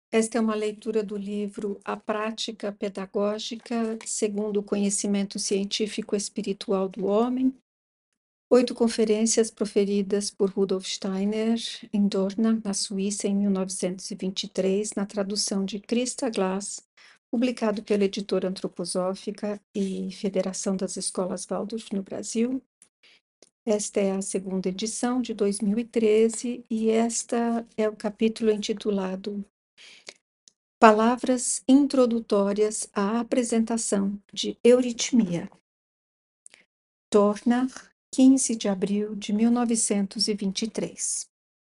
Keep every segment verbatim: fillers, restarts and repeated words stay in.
Esta é uma leitura do livro A Prática Pedagógica segundo o Conhecimento Científico Espiritual do Homem. Oito conferências proferidas por Rudolf Steiner em Dorna, na Suíça, em mil novecentos e vinte e três, na tradução de Christa Glass, publicado pela editora Antroposófica e Federação das Escolas Waldorf no Brasil. Esta é a segunda edição de dois mil e treze e esta é o capítulo intitulado Palavras introdutórias à apresentação de euritmia. Dorna, quinze de abril de mil novecentos e vinte e três.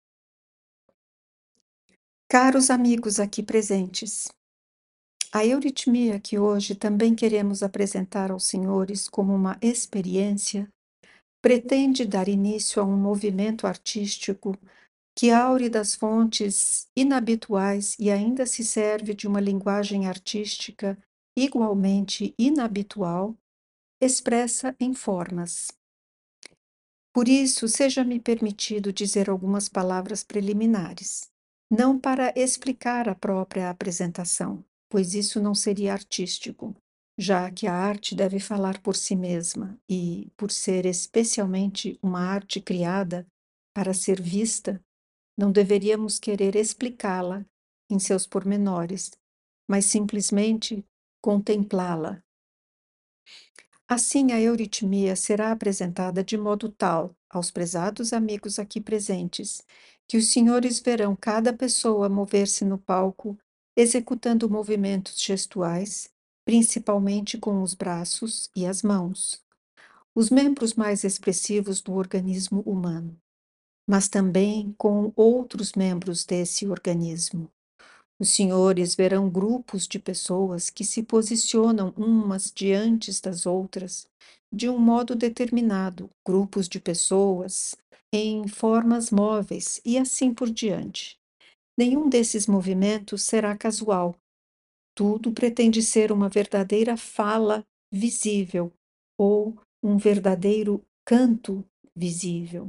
Caros amigos aqui presentes, a euritmia que hoje também queremos apresentar aos senhores como uma experiência pretende dar início a um movimento artístico que aure das fontes inabituais e ainda se serve de uma linguagem artística igualmente inabitual, expressa em formas. Por isso, seja-me permitido dizer algumas palavras preliminares, não para explicar a própria apresentação, pois isso não seria artístico, já que a arte deve falar por si mesma e, por ser especialmente uma arte criada para ser vista, não deveríamos querer explicá-la em seus pormenores, mas simplesmente contemplá-la. Assim, a euritmia será apresentada de modo tal aos prezados amigos aqui presentes, que os senhores verão cada pessoa mover-se no palco, executando movimentos gestuais, principalmente com os braços e as mãos, os membros mais expressivos do organismo humano, mas também com outros membros desse organismo. Os senhores verão grupos de pessoas que se posicionam umas diante das outras de um modo determinado, grupos de pessoas em formas móveis e assim por diante. Nenhum desses movimentos será casual. Tudo pretende ser uma verdadeira fala visível ou um verdadeiro canto visível.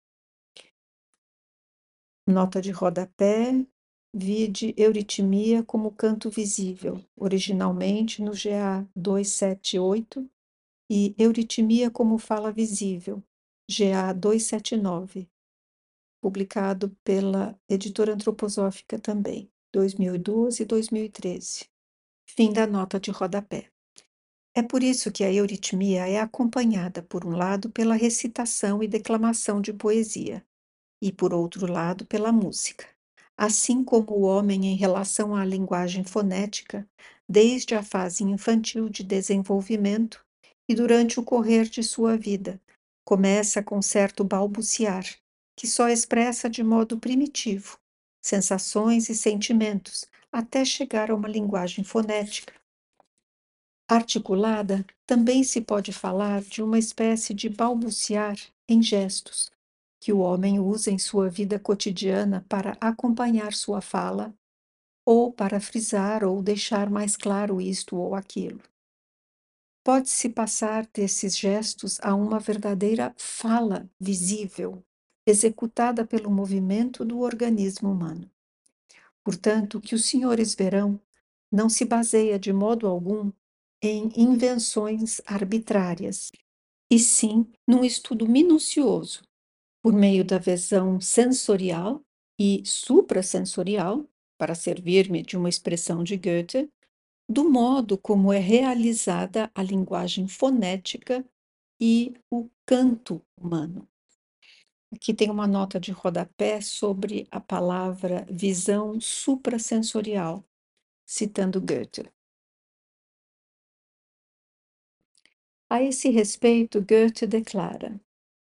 Nota de rodapé, vide euritmia como canto visível, originalmente no G A duzentos e setenta e oito, e euritmia como fala visível, G A duzentos e setenta e nove, publicado pela editora antroposófica também, dois mil e doze e dois mil e treze. Fim da nota de rodapé. É por isso que a euritmia é acompanhada, por um lado, pela recitação e declamação de poesia, e, por outro lado, pela música. Assim como o homem em relação à linguagem fonética, desde a fase infantil de desenvolvimento e durante o correr de sua vida, começa com certo balbuciar, que só expressa de modo primitivo sensações e sentimentos, até chegar a uma linguagem fonética. Articulada, também se pode falar de uma espécie de balbuciar em gestos, que o homem usa em sua vida cotidiana para acompanhar sua fala, ou para frisar ou deixar mais claro isto ou aquilo. Pode-se passar desses gestos a uma verdadeira fala visível, executada pelo movimento do organismo humano. Portanto, o que os senhores verão não se baseia de modo algum em invenções arbitrárias, e sim num estudo minucioso, por meio da visão sensorial e suprassensorial, para servir-me de uma expressão de Goethe, do modo como é realizada a linguagem fonética e o canto humano. Aqui tem uma nota de rodapé sobre a palavra visão suprassensorial, citando Goethe. A esse respeito, Goethe declara: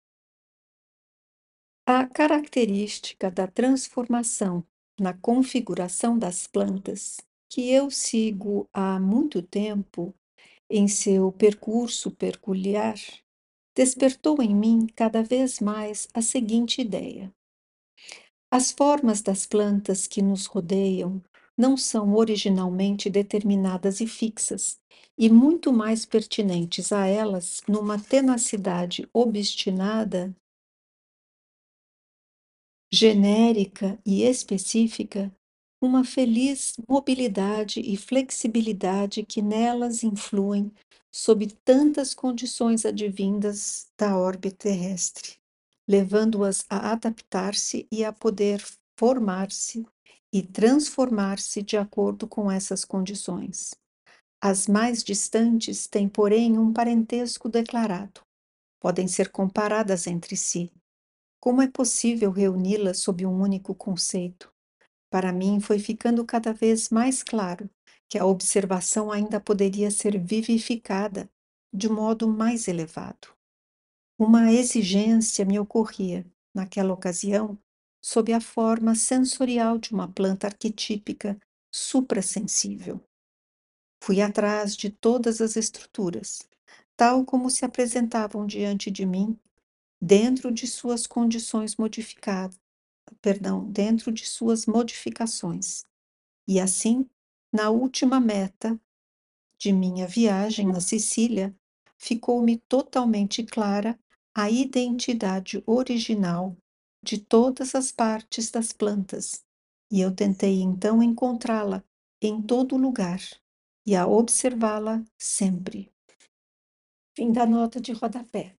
a característica da transformação na configuração das plantas, que eu sigo há muito tempo em seu percurso peculiar, despertou em mim cada vez mais a seguinte ideia: as formas das plantas que nos rodeiam não são originalmente determinadas e fixas, e muito mais pertinentes a elas numa tenacidade obstinada, genérica e específica, uma feliz mobilidade e flexibilidade que nelas influem sob tantas condições advindas da órbita terrestre, levando-as a adaptar-se e a poder formar-se e transformar-se de acordo com essas condições. As mais distantes têm, porém, um parentesco declarado. Podem ser comparadas entre si. Como é possível reuni-las sob um único conceito? Para mim, foi ficando cada vez mais claro que a observação ainda poderia ser vivificada de modo mais elevado. Uma exigência me ocorria, naquela ocasião, sob a forma sensorial de uma planta arquetípica suprassensível. Fui atrás de todas as estruturas, tal como se apresentavam diante de mim, dentro de suas condições modificadas, perdão, dentro de suas modificações. E assim, na última meta de minha viagem na Sicília, ficou-me totalmente clara a identidade original de todas as partes das plantas, e eu tentei então encontrá-la em todo lugar e a observá-la sempre. Fim da nota de rodapé.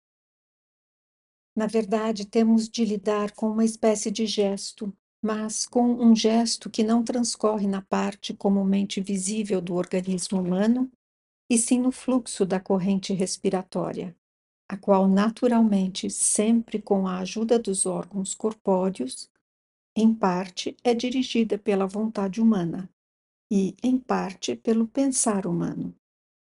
Na verdade, temos de lidar com uma espécie de gesto, mas com um gesto que não transcorre na parte comumente visível do organismo humano, e sim no fluxo da corrente respiratória, a qual naturalmente, sempre com a ajuda dos órgãos corpóreos, em parte é dirigida pela vontade humana e, em parte, pelo pensar humano.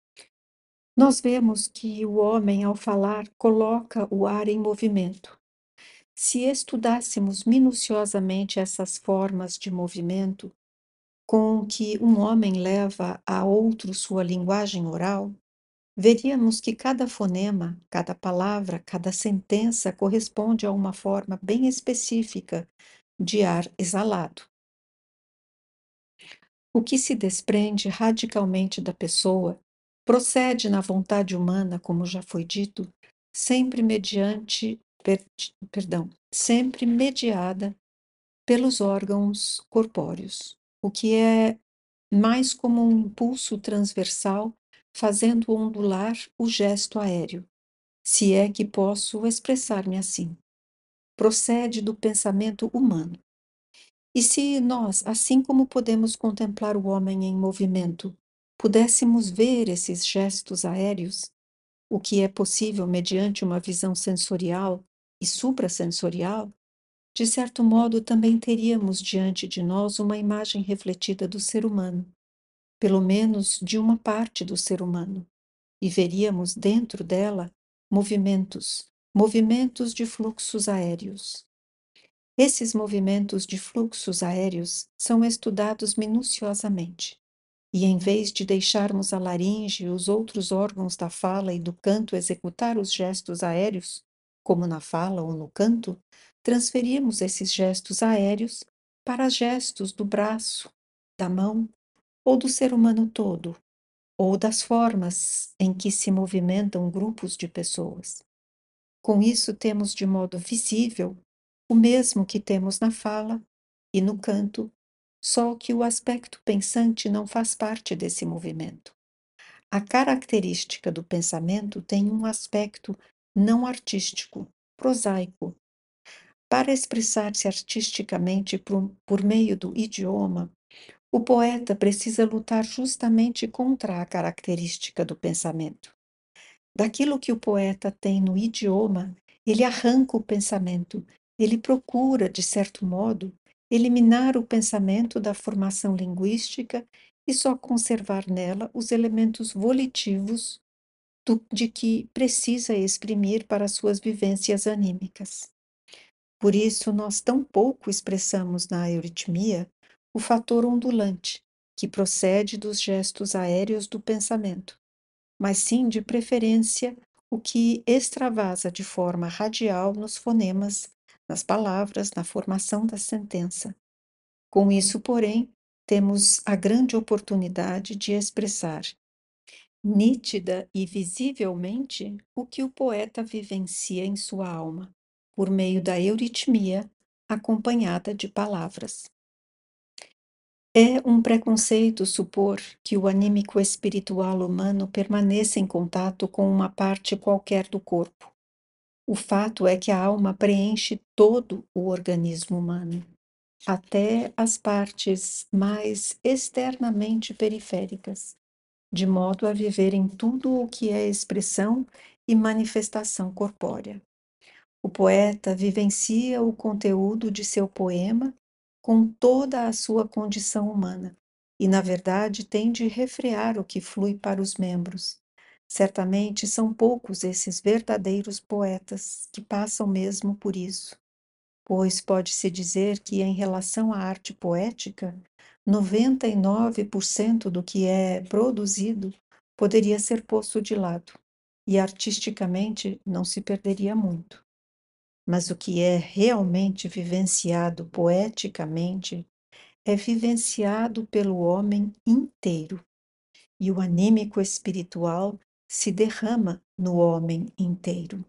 Nós vemos que o homem, ao falar, coloca o ar em movimento. Se estudássemos minuciosamente essas formas de movimento com que um homem leva a outro sua linguagem oral, veríamos que cada fonema, cada palavra, cada sentença corresponde a uma forma bem específica de ar exalado. O que se desprende radicalmente da pessoa procede na vontade humana, como já foi dito, sempre mediante, per, perdão, sempre mediada pelos órgãos corpóreos, o que é mais como um impulso transversal fazendo ondular o gesto aéreo, se é que posso expressar-me assim. Procede do pensamento humano. E se nós, assim como podemos contemplar o homem em movimento, pudéssemos ver esses gestos aéreos, o que é possível mediante uma visão sensorial e suprassensorial, de certo modo também teríamos diante de nós uma imagem refletida do ser humano, pelo menos de uma parte do ser humano, e veríamos dentro dela movimentos, movimentos de fluxos aéreos. Esses movimentos de fluxos aéreos são estudados minuciosamente, e em vez de deixarmos a laringe e os outros órgãos da fala e do canto executar os gestos aéreos, como na fala ou no canto, transferimos esses gestos aéreos para gestos do braço, da mão ou do ser humano todo, ou das formas em que se movimentam grupos de pessoas. Com isso, temos de modo visível o mesmo que temos na fala e no canto, só que o aspecto pensante não faz parte desse movimento. A característica do pensamento tem um aspecto não artístico, prosaico. Para expressar-se artisticamente por, por meio do idioma, o poeta precisa lutar justamente contra a característica do pensamento. Daquilo que o poeta tem no idioma, ele arranca o pensamento, ele procura, de certo modo, eliminar o pensamento da formação linguística e só conservar nela os elementos volitivos do, de que precisa exprimir para suas vivências anímicas. Por isso, nós tão pouco expressamos na euritmia o fator ondulante, que procede dos gestos aéreos do pensamento, mas sim, de preferência, o que extravasa de forma radial nos fonemas, nas palavras, na formação da sentença. Com isso, porém, temos a grande oportunidade de expressar nítida e visivelmente o que o poeta vivencia em sua alma, por meio da euritmia, acompanhada de palavras. É um preconceito supor que o anímico espiritual humano permaneça em contato com uma parte qualquer do corpo. O fato é que a alma preenche todo o organismo humano, até as partes mais externamente periféricas, de modo a viver em tudo o que é expressão e manifestação corpórea. O poeta vivencia o conteúdo de seu poema com toda a sua condição humana e, na verdade, tem de refrear o que flui para os membros. Certamente são poucos esses verdadeiros poetas que passam mesmo por isso, pois pode-se dizer que, em relação à arte poética, noventa e nove por cento do que é produzido poderia ser posto de lado, e artisticamente não se perderia muito. Mas o que é realmente vivenciado poeticamente é vivenciado pelo homem inteiro, e o anímico espiritual se derrama no homem inteiro.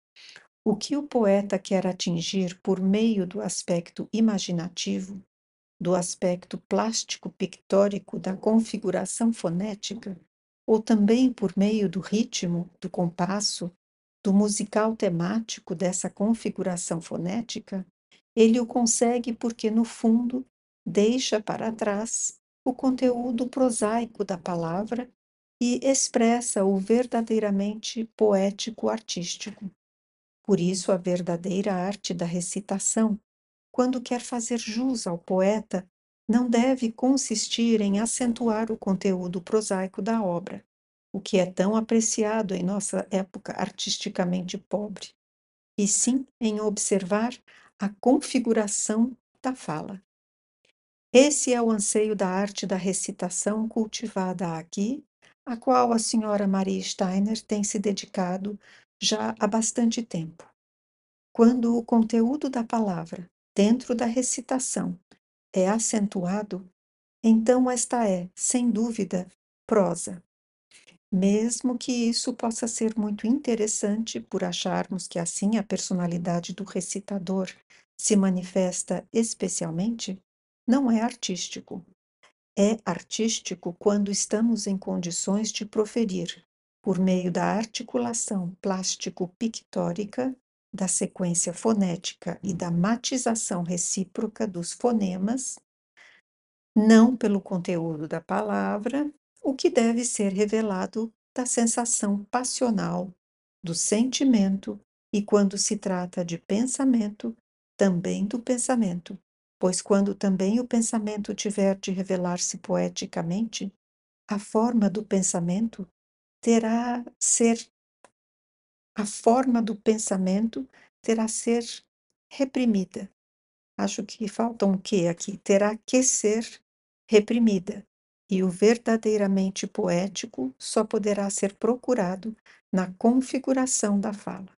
O que o poeta quer atingir por meio do aspecto imaginativo, do aspecto plástico-pictórico da configuração fonética, ou também por meio do ritmo, do compasso, do musical temático dessa configuração fonética, ele o consegue porque, no fundo, deixa para trás o conteúdo prosaico da palavra e expressa o verdadeiramente poético-artístico. Por isso, a verdadeira arte da recitação, quando quer fazer jus ao poeta, não deve consistir em acentuar o conteúdo prosaico da obra, o que é tão apreciado em nossa época artisticamente pobre, e sim em observar a configuração da fala. Esse é o anseio da arte da recitação cultivada aqui, a qual a senhora Maria Steiner tem se dedicado já há bastante tempo. Quando o conteúdo da palavra, dentro da recitação, é acentuado, então esta é, sem dúvida, prosa. Mesmo que isso possa ser muito interessante por acharmos que assim a personalidade do recitador se manifesta especialmente, não é artístico. É artístico quando estamos em condições de proferir, por meio da articulação plástico-pictórica, da sequência fonética e da matização recíproca dos fonemas, não pelo conteúdo da palavra, o que deve ser revelado da sensação passional, do sentimento, e quando se trata de pensamento, também do pensamento, pois quando também o pensamento tiver de revelar-se poeticamente, a forma do pensamento terá ser a forma do pensamento terá ser reprimida. Acho que falta um "que" aqui. Terá que ser reprimida. E o verdadeiramente poético só poderá ser procurado na configuração da fala.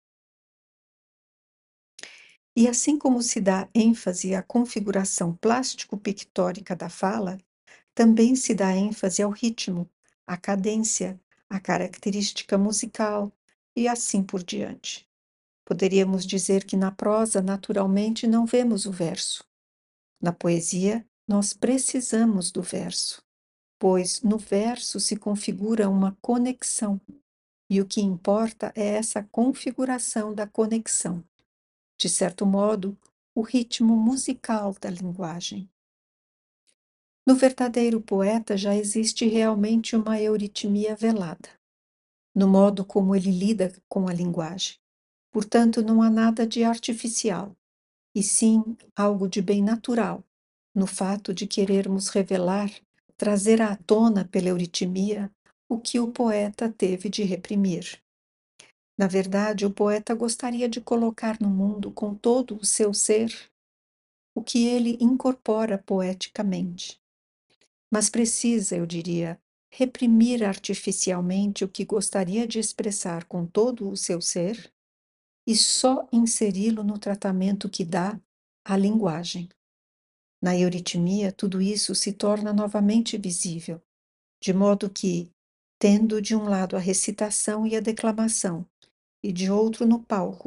E assim como se dá ênfase à configuração plástico-pictórica da fala, também se dá ênfase ao ritmo, à cadência, à característica musical e assim por diante. Poderíamos dizer que na prosa, naturalmente, não vemos o verso. Na poesia, nós precisamos do verso, pois no verso se configura uma conexão, e o que importa é essa configuração da conexão, de certo modo, o ritmo musical da linguagem. No verdadeiro poeta já existe realmente uma euritmia velada, no modo como ele lida com a linguagem. Portanto, não há nada de artificial, e sim algo de bem natural, no fato de querermos revelar, trazer à tona pela euritmia o que o poeta teve de reprimir. Na verdade, o poeta gostaria de colocar no mundo com todo o seu ser o que ele incorpora poeticamente. Mas precisa, eu diria, reprimir artificialmente o que gostaria de expressar com todo o seu ser e só inseri-lo no tratamento que dá à linguagem. Na euritmia, tudo isso se torna novamente visível, de modo que, tendo de um lado a recitação e a declamação, e de outro no palco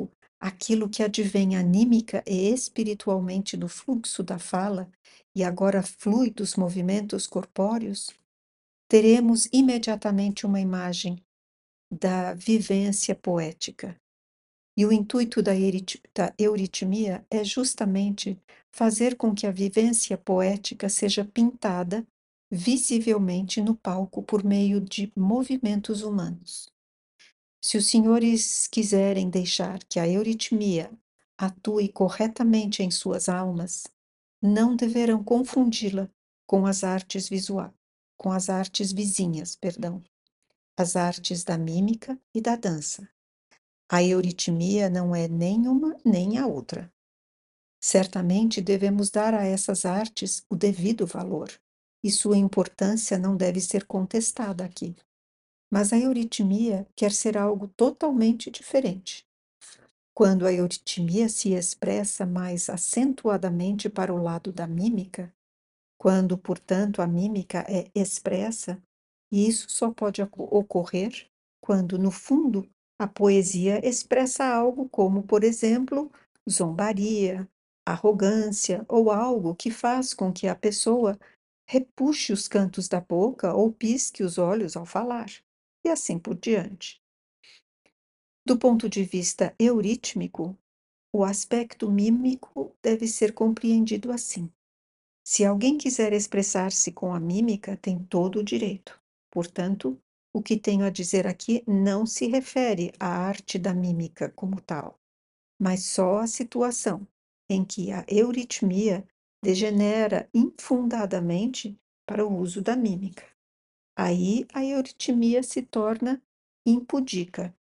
aquilo que advém anímica e espiritualmente do fluxo da fala e agora flui dos movimentos corpóreos, teremos imediatamente uma imagem da vivência poética. E o intuito da, da euritmia é justamente fazer com que a vivência poética seja pintada visivelmente no palco por meio de movimentos humanos. Se os senhores quiserem deixar que a euritmia atue corretamente em suas almas, não deverão confundi-la com as artes visuais, com as artes vizinhas, perdão, as artes da mímica e da dança. A euritmia não é nem uma nem a outra. Certamente devemos dar a essas artes o devido valor, e sua importância não deve ser contestada aqui. Mas a euritmia quer ser algo totalmente diferente. Quando a euritmia se expressa mais acentuadamente para o lado da mímica, quando, portanto, a mímica é expressa, e isso só pode ocorrer quando, no fundo, a poesia expressa algo como, por exemplo, zombaria, arrogância ou algo que faz com que a pessoa repuxe os cantos da boca ou pisque os olhos ao falar, e assim por diante. Do ponto de vista eurítmico, o aspecto mímico deve ser compreendido assim. Se alguém quiser expressar-se com a mímica, tem todo o direito. Portanto, o que tenho a dizer aqui não se refere à arte da mímica como tal, mas só à situação em que a euritmia degenera infundadamente para o uso da mímica. Aí a euritmia se torna impudíca.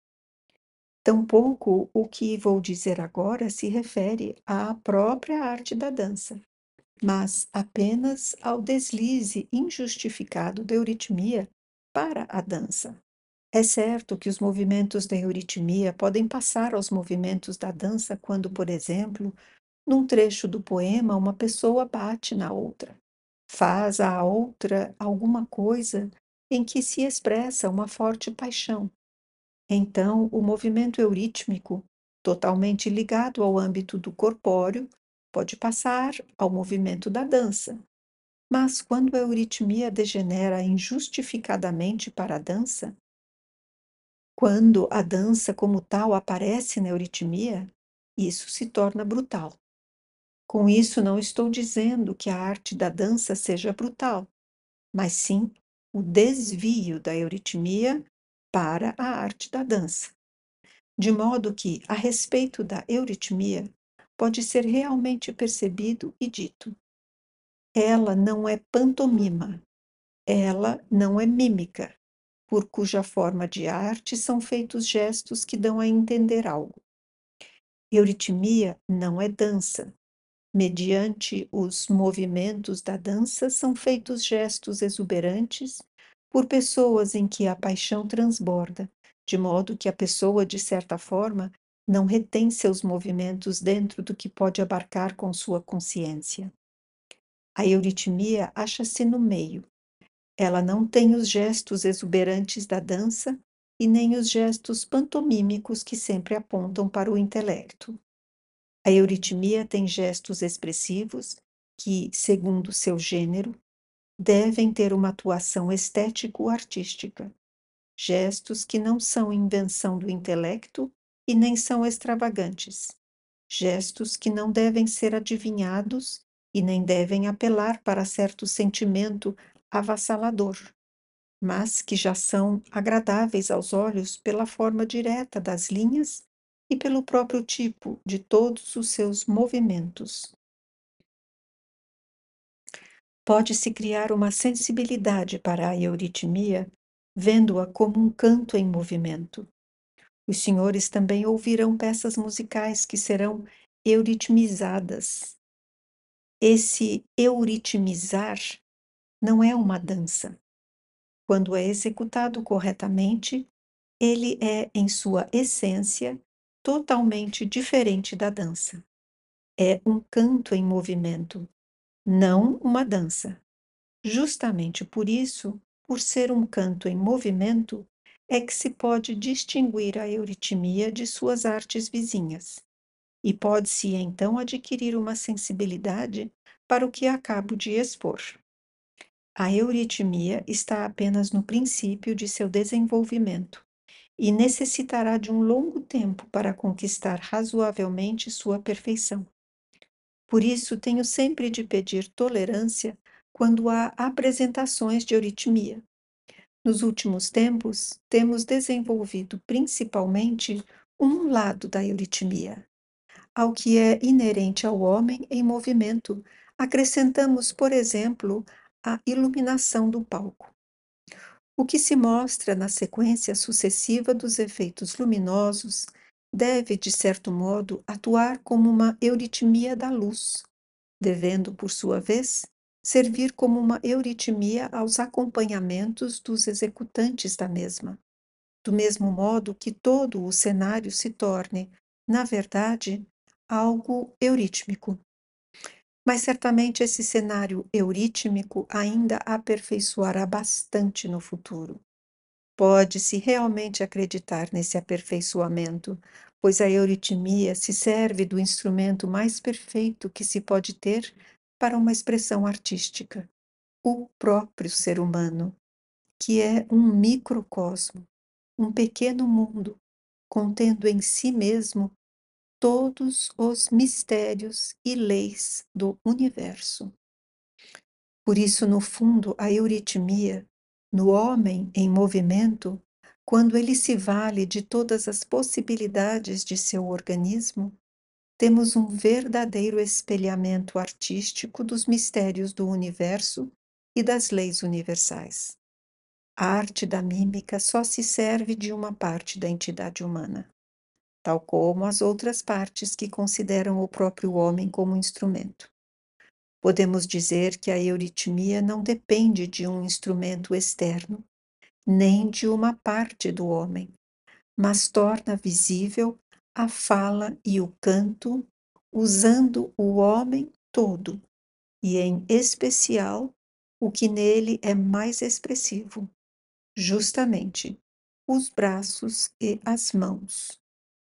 Tampouco o que vou dizer agora se refere à própria arte da dança, mas apenas ao deslize injustificado da euritmia para a dança. É certo que os movimentos da euritmia podem passar aos movimentos da dança quando, por exemplo, num trecho do poema, uma pessoa bate na outra, faz à outra alguma coisa em que se expressa uma forte paixão. Então, o movimento eurítmico, totalmente ligado ao âmbito do corpóreo, pode passar ao movimento da dança. Mas quando a euritmia degenera injustificadamente para a dança, quando a dança como tal aparece na euritmia, isso se torna brutal. Com isso, não estou dizendo que a arte da dança seja brutal, mas sim o desvio da euritmia para a arte da dança. De modo que, a respeito da euritmia, pode ser realmente percebido e dito: ela não é pantomima, ela não é mímica, por cuja forma de arte são feitos gestos que dão a entender algo. Euritmia não é dança. Mediante os movimentos da dança são feitos gestos exuberantes por pessoas em que a paixão transborda, de modo que a pessoa, de certa forma, não retém seus movimentos dentro do que pode abarcar com sua consciência. A euritmia acha-se no meio. Ela não tem os gestos exuberantes da dança e nem os gestos pantomímicos que sempre apontam para o intelecto. A euritmia tem gestos expressivos que, segundo seu gênero, devem ter uma atuação estético-artística. Gestos que não são invenção do intelecto e nem são extravagantes. Gestos que não devem ser adivinhados e nem devem apelar para certo sentimento avassalador, mas que já são agradáveis aos olhos pela forma direta das linhas e pelo próprio tipo de todos os seus movimentos. Pode-se criar uma sensibilidade para a euritmia, vendo-a como um canto em movimento. Os senhores também ouvirão peças musicais que serão euritmizadas. Esse euritmizar não é uma dança. Quando é executado corretamente, ele é, em sua essência, totalmente diferente da dança. É um canto em movimento, não uma dança. Justamente por isso, por ser um canto em movimento, é que se pode distinguir a euritmia de suas artes vizinhas, e pode-se então adquirir uma sensibilidade para o que acabo de expor. A euritmia está apenas no princípio de seu desenvolvimento e necessitará de um longo tempo para conquistar razoavelmente sua perfeição. Por isso, tenho sempre de pedir tolerância quando há apresentações de euritmia. Nos últimos tempos, temos desenvolvido principalmente um lado da euritmia. Ao que é inerente ao homem em movimento, acrescentamos, por exemplo, a iluminação do palco. O que se mostra na sequência sucessiva dos efeitos luminosos deve, de certo modo, atuar como uma euritmia da luz, devendo, por sua vez, servir como uma euritmia aos acompanhamentos dos executantes da mesma, do mesmo modo que todo o cenário se torne, na verdade, algo eurítmico. Mas certamente esse cenário eurítmico ainda aperfeiçoará bastante no futuro. Pode-se realmente acreditar nesse aperfeiçoamento, pois a euritmia se serve do instrumento mais perfeito que se pode ter para uma expressão artística, o próprio ser humano, que é um microcosmo, um pequeno mundo, contendo em si mesmo todos os mistérios e leis do universo. Por isso, no fundo, a euritmia, no homem em movimento, quando ele se vale de todas as possibilidades de seu organismo, temos um verdadeiro espelhamento artístico dos mistérios do universo e das leis universais. A arte da mímica só se serve de uma parte da entidade humana, tal como as outras partes que consideram o próprio homem como instrumento. Podemos dizer que a euritmia não depende de um instrumento externo, nem de uma parte do homem, mas torna visível a fala e o canto, usando o homem todo, e em especial o que nele é mais expressivo, justamente os braços e as mãos.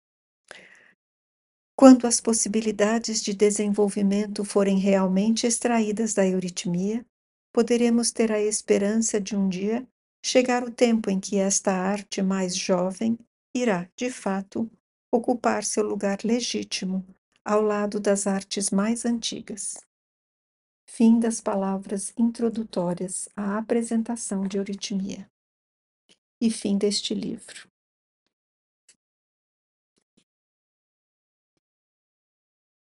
Quando as possibilidades de desenvolvimento forem realmente extraídas da euritmia, poderemos ter a esperança de um dia chegar o tempo em que esta arte mais jovem irá, de fato, ocupar seu lugar legítimo ao lado das artes mais antigas. Fim das palavras introdutórias à apresentação de euritmia. E fim deste livro.